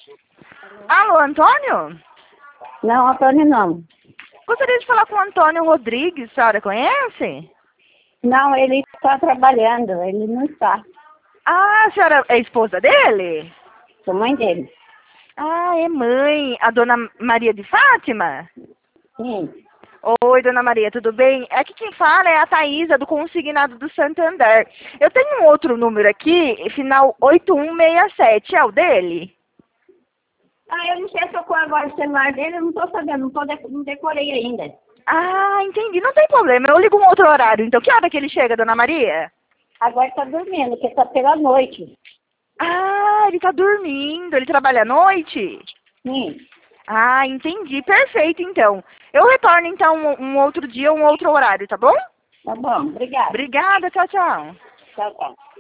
Alô, Antônio? Não, Antônio não. Gostaria de falar com o Antônio Rodrigues, a senhora conhece? Não, ele está trabalhando, ele não está. Ah, a senhora é esposa dele? Sou mãe dele. Ah, é mãe. A dona Maria de Fátima? Sim. Oi, dona Maria, tudo bem? É que quem fala é a Thaísa, do Consignado do Santander. Eu tenho um outro número aqui, final 8167, é o dele? Eu não sei se eu agora o celular dele, eu não estou sabendo, não decorei ainda. Ah, entendi. Não tem problema, eu ligo um outro horário. Então, que hora que ele chega, dona Maria? Agora está dormindo, porque está pela noite. Ah, ele tá dormindo. Ele trabalha à noite? Sim. Ah, entendi. Perfeito, então. Eu retorno, então, um outro dia, um outro horário, tá bom? Tá bom, obrigada. Obrigada, tchau, tchau. Tchau, tchau.